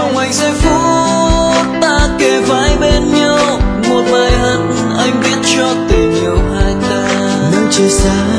mong anh giây phút ta kề vai bên nhau, một bài hát anh viết cho tình yêu hai ta. nắng chiều xa